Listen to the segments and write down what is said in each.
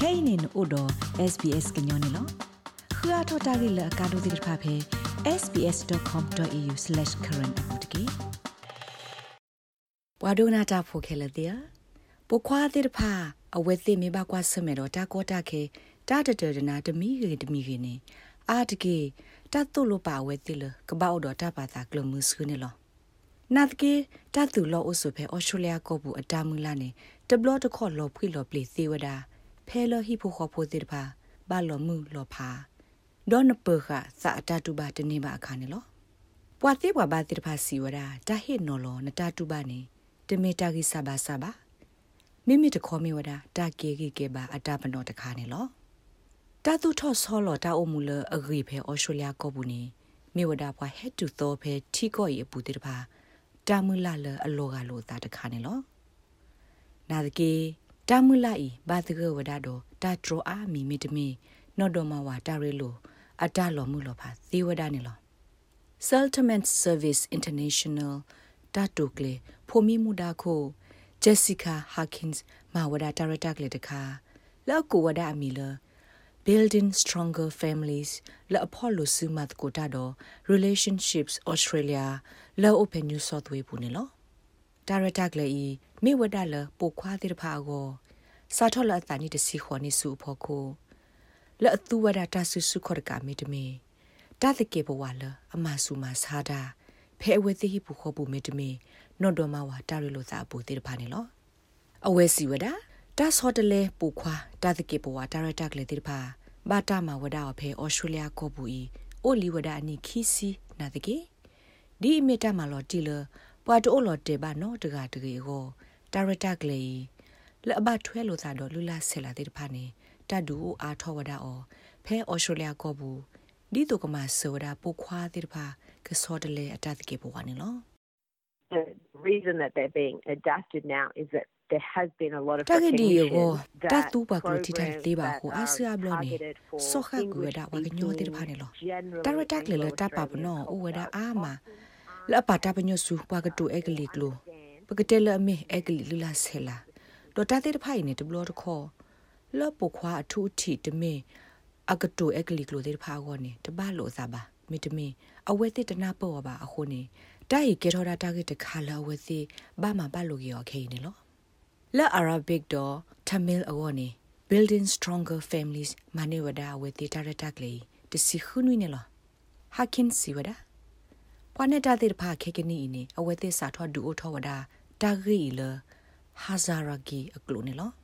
kainin odo SBS gnyonelo khua thota gi la ka do dir pha phe sbs.com.au/current apotki wadona ta pho khela dia pokwa dir pha awethi me ba kwa sme do ta ko ta khe ta de na tmi ge ni a de ke ta to lo pa awethi le ka ba do ta pa ta klo mu su ne lo na de ke ta tu lo o so phe Australia ko bu atamu la ne de blo de kho lo phwi lo ple se wada phe lo hi pho kho pho dir pha ba lo mu lo pha don pe kha sa ta tu ba de ne ba kha ne lo pwa te pwa ba dir pha si wada ta he no lo na ta tu ba ne de me ta gi sa baမိမိတခေါ်မိဝဒတာကေကေဘာအတာပနောတခါနေလောတာသူထော့ဆောလောတာအမှုလအဂိဖဲဩစတြေးလျကောဘူးနေမိဝဒဘွားဟက်တူသောဖဲထီကောဤအပူတေတပါတာမူလာလအလောကလောတာတခါနေလောနာဒကေတာမူလာဤဘာတကဝဒတော့တာဒရောအာမီမီတမီနော့တော်မဝါတာရဲလိုအတာလောမှုလောဖာသေဝဒနေလော Settlement Service International တာတုကလေဖိုမီမူဒါခိုJessica Harkins มาวดาตาระดักเลตะคาแล้วกูวดามีเล Building Stronger Families และ Apollo ซูมาตโกตาดอ Relationships Australia แล้ว Open New South Wales ปุเนี่ยลอตาระดักเลอีมีวดาเลปกควาติรพาโกสาทอละตานี่ตะสิขอนิสุพอโคและตูวดาตาสุสุขอดกามีตเมตาตะเกบวาเลอมาสุมาซาดาเพอเวติฮิปุขอปุเมตเมနော့ဒမဝါတာရလိုသာပူတေဖာနေလောအဝဲစီဝဒတာဆော့တလေပူခွာတာတကေပဝါတာရတက်လေတေဖာဘာတာမဝဒအဖေဩစတြေးလျကောပူဤအိုလီဝဒအနိခီစီနာတကေဒီအမီတာမလော်တီလပွာတိုလော်တေဘာနောတကတကေကိုတာရတက်လေလအဘထွဲလိုသာတော့လူလာဆဲလာတေဖာနေတတ်ဒူအာထောဝဒအောဖဲဩစတြေးလျကောပူဒီတုကမဆောဒပူခွာတေဖာကဆော့တလေအတတကေပဝါနေလော The reason that they're being adapted now is that there has been a lot of recognition that tu pa ko ti tai te ba ho asia blo ni so kha ku da wa gnyo te pha ne lo ta ra tak le ta pa no o wa da a ma la pa ta pa nyo su pa ka tu e ka li klo pa ka te la me e ka li lu la se la do ta te pha ni te blo to kho la po khwa a thu thi te me a ka tu e ka li klo te pha go ni te ba lo sa ba me te me a we te ta na po ba a ho niတာရီကေထော်ဒါတာဂက်တခါလာဝစီဘာမပါလိုရောခေနေလောလာအာရဘစ်ဒေါ်တမီလ်အဝနေ Building Stronger Families မနေဝဒါဝတိတာရတက်လေတစီခုနွိနေလောဟာကင်စီဝဒါပဝနေတာတေဖာခေကနီနေအဝတိစာထောဒူအိုထောဝဒါတာဂီလဟာဇာရာဂီအကလိုနေလော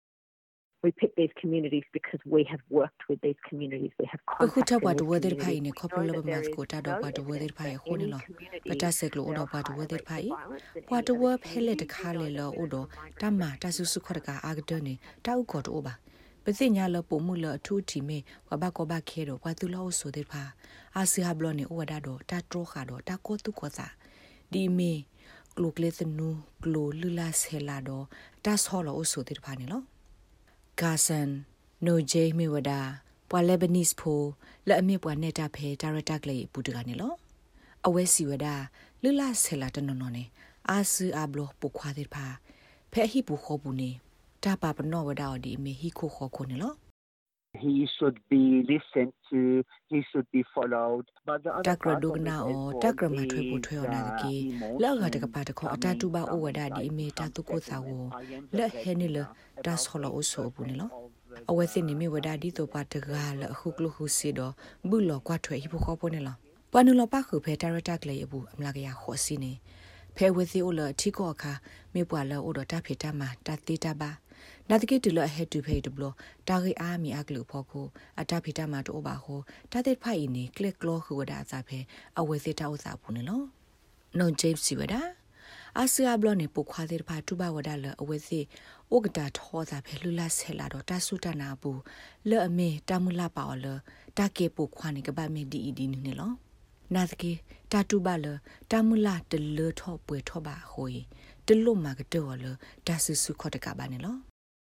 We pick these communities because we have worked with these communities. We have contacted with them. But weather pai ne couple of months ko ta do but weather pai hone lo. But seklo odo but weather pai. What the work hele de khale lo odo ta ma ta su su khor ka agde ne ta u ko do ba. ပစိညာလပုံမှုလအထူးတီမေဝဘကောဘခဲတော့ဝတူလောဆိုတဲ့ဖာအာစီဟာဘလောနေဩဝဒါတော့တာထရခါတော့တာကိုတုကောစာဒီမေကလုကလေသနူကလိုလူလာဆဲလာတော့တာဆောလောဆိုတဲ့ဖာနေလောGasan no jay mi wada pwa Lebanese pho la ami pwa neta phe director kle putga ne lo awe si wada lula sela tanono ne asu ablo pokwa de pha phe hi pu kho bu ne ta pa pano wada odi me hi kho kho kho ne lo He should be listened to, he should be followed. But the other Takra dugna o takra ma thwe pu thwe ona ki la ga ta ka pa ta kho ata tu ba o wada di me ta tu ko sa wo la he ni la ta solo o so bu ni lo awe sin ni me wada di to pa ta ga la khu klu khu si do bu lo kwa thwe hi pu kho pu ni lo pa nu lo pa khu phe director kle bu amla ga ya kho si ni phe we si o la thi ko kha me pwa la o do ta phe ta ma ta ti ta baနာတကေတူလဟက်တူဖေးတဘလတာဂီအာမီအကလူဖို့ကိုအတာဖီတာမတိုဘာဟိုတာတဲ့ဖိုင်နေကလစ်ကလောခူဝဒါအစားဖဲအဝဲစစ်တောက်စားဘူးနော်နော်ဂျေးစီဝဒါအာဆီယာဘလနေပုခွာတဲ့ဖာတူဘာဝဒါလအဝဲစစ်ဩကတာထောစားဖဲလူလာဆဲလာတော့တာဆုတနာဘူးလဲ့အမေတာမူလာပါလတာကေပုခွာနေကဘာမေဒီဒီနေလောနာတကေတာတူဘာလတာမူလာတလေထောပွေထောပါဟိုတလို့မာကတော်လတာဆုစုခေါ်တကဘာနေလော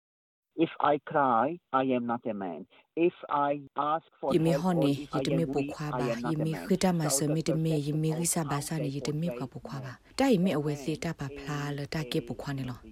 If I cry, I am not a man. If I ask for help, yimi hone yitme pokwa ba yimi khita ma samit me yimi risa ba sa ne yitme ka pokwa ba ta yimi awe se ta ba phla la ta ke pokwa ne lo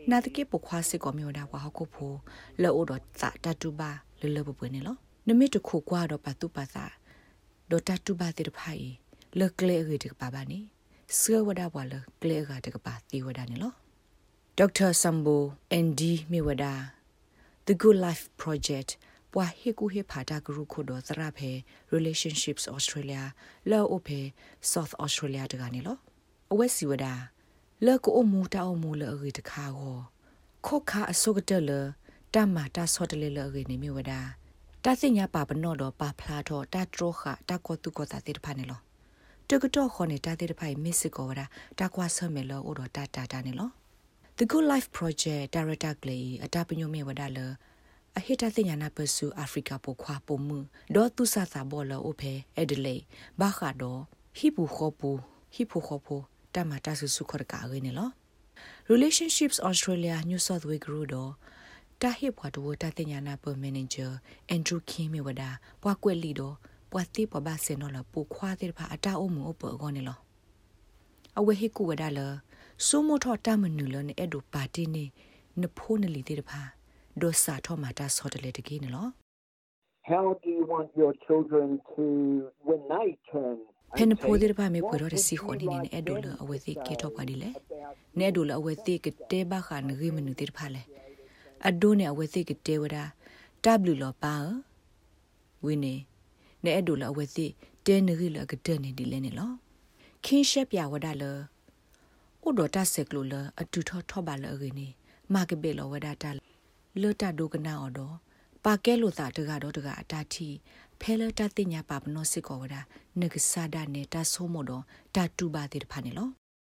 နာတကေပခွားစစ်ကောမျိုးဒါဝါဟကိုဖိုလောအိုတော့တတူပါလလပပွေးနေလောနမစ်တခုကွာတော့ပတ်တူပါသာဒေါ်တတူပါတဲ့ဖိုင်လကလေရီတကပါပါနေဆွေဝဒါဘွာလကလေရီတကပါတီဝဒါနေလောဒေါက်တာဆမ်ဘိုအန်ဒီမီဝဒါ The Good Life Project ပွာဟေကူဟေဖာတာဂရုခိုဒသရဖေ Relationships Australia လောအိုဖေ South Australia တကနေလောအဝက်စီဝဒါလောကိုအမူတာအမူလောရီတခါကိုခောခါအစုကတလတမတာဆော့တလေလောရီနေမီဝဒါတသိညာပါပနော့တော့ပါဖလာတော့တထရခတကောတုကောတာတိဖာနေလောတကတော့ခေါနေတာတိဖိုင်မစ်စကောဝဒါတကွာဆမဲလောအိုတော့တာနေလောThe Good Life Project Director Glei အတပညုံမေဝဒါလအဟိတသိညာနာပဆူအာဖရိကပိုခွာပုံမှုဒေါ်သူဆာသာဘောလအိုဖေအဒလေဘာခါဒိုဟိပူခေါပူတမတာဆူစုခရကာရင်းလော Relationships Australia New South Wales Group တော့တာဟိဘွားတို့တသိညာနာပမန်နေဂျာအန်ဒရူကင်းမေဝဒါပွားကွက်လီတော့ပွားတိပဘာစင်နော်လပူခွာတဲ့ဖာအတာအုံမှုအပေါ်ကောနေလောအဝေဟိကူဝဒါလစုမထောတမနူလနဲ့အဲ့ဒိုပါတီနေနဖိုးနလီတဲ့ဖာဒိုစာထောမာတာဆော်တလေတကိနေလော How do you want your children to when they turn ဖန်ဖိုးတဲ့ဖာမေပွေတော့စီခွန်နေနေအဲ့ဒိုလအဝေသိကေထောပါဒီလေနဲဒိုလအဝေသိကတဲဘာခါနဂိမနူတဲ့ဖာလေအဒိုနေအဝေသိကတဲဝဒါ W လောပါဝင်းနေနဲအဲ့ဒိုလအဝေသိတဲနဂိလကတဲနေဒီလေနေလောခင်းရှက်ပြဝဒါလဥဒတာဆက်ကလိုလအတူထောပါလအရင်းနေမာကဘေလောဝဒါတာလောတာဒုကနာအော်တော့ပါကဲလို့သာတကတော့တကအတာတီဖဲလတာတင်ညာပါပနောစစ်ကောဝဒါနဂဆာဒနေတာဆိုမတော့တာတူပါတဲ့ဖာနေလော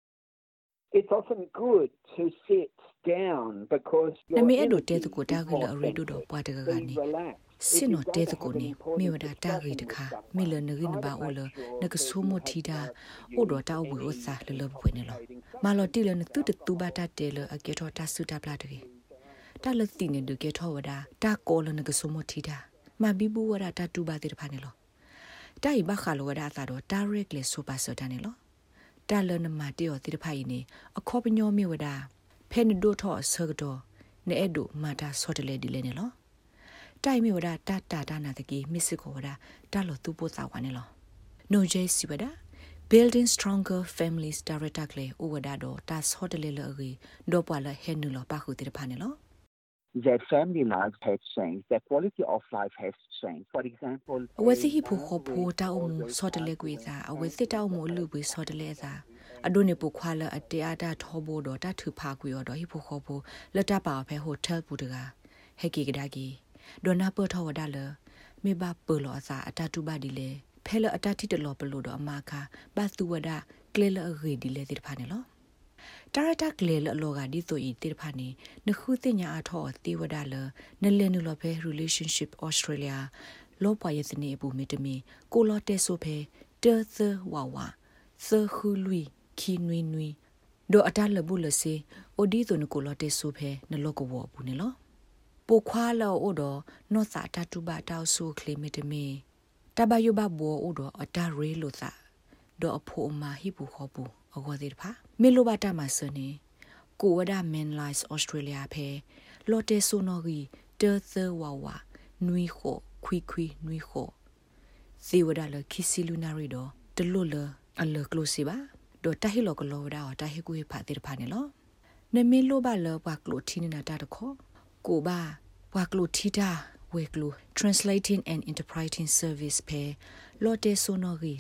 It's often good to sit down because နမေအဲ့လိုတဲတကိုတာကလအရီဒိုတော့ပွားတကကနေစင်နော်တဲတကိုနေမြေဝဒါတာရီတခါမေလနဂိနဘာအိုလနကဆိုမတီတာဥဒတာဝီဥစာလလပွေနေလောမာလော်တီလနတူတူဘာတာတဲလအကေထောတာဆူတာပလာတကေတာလတိနေဒကေထောဝဒါတာကောလနကဆိုမတီတာမဘီဘူဝဒါတာတူဘာတေဖာနေလောတာဤဘခါလောဝဒါသာတော့ direct လေဆိုပါစတာနေလောတာလနမတေယောတေဖာဤနေအခောပညောမြေဝဒါဖဲနဒိုထောဆောကတော့နေအဲ့ဒိုမာတာဆောတလေဒီလေနေလောတိုင်မြေဝဒါတာနာတကီမစ်စကိုဝဒါတာလောသူပို့စာဝါနေလောနိုဂျေစီဝဒါ Building Stronger Families Director Clay Uwada do tas hotel le agi do pala henu lo pa khu tir phane lo Their family life has changed, their quality of life has changed. For example, awesi hi phu kho phu ta umu hotel le gwi za awesi ta umu lu bwi hotel le za adone pu khwa la atia ta thobo do ta thu pha gwi do hi phu kho phu la ta pa phe hotel pu da he ki ga gi do na pu tho wada le me ba pu lo sa ata tu ba di leဖဲလအတတိတလောပလို့တော့အမခါဘတ်သူဝဒကလေလအဂေဒီလေတိဖာနေလောတာရတာကလေလလောကဒီဆိုဤတိဖာနေနခုတင်ညာအထောတိဝဒလနလဲနုလောဖဲ Relationship Australia လောပွားရစနေဘူးမီတမီကိုလောတဲဆိုဖဲတဲသဝဝသခူလူခီနွီနွီဒိုအတလဘူးလစီအိုဒီဆိုနကိုလောတဲဆိုဖဲနလောကဝဘူးနေလောပိုခွာလောအိုတော့နော့စာတတူပါတောက်ဆူကလီမီတမီတဘယဘဘောဥဒအတာရေလို့သာဒေါ်အဖို့အမဟိပူခေါ်ပူအကောသေးတဖာမေလိုဘတာမစနေကိုဝဒမန်လိုင်းဩစတြေးလျဖဲလော်တေဆိုနော်ဂီတဲသဝဝနွီခိုခွီနွီခိုစီဝဒလခီစီလူနာရီတော့တလို့လအလကလိုစီပါဒေါ်တဟီလောကလောဝဒါတာဟီကူဖာသေးတဖာနေလောနမေလိုဘလဘကလိုတီနေတာတခေါ်ကိုဘာဘကလိုတီတာWeglu translating and interpreting service pay lotte sonogi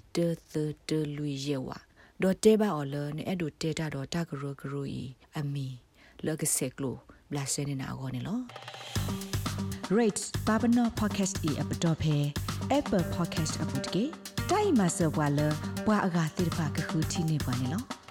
de lui yewa do teba ole ne edu data do tagro yi ami logeseklo blasenina agone lo rate babano podcast e app phe apple podcast app ke dai ma so bwa le bwa aga tirpa ka khu thi ne bwa ne lo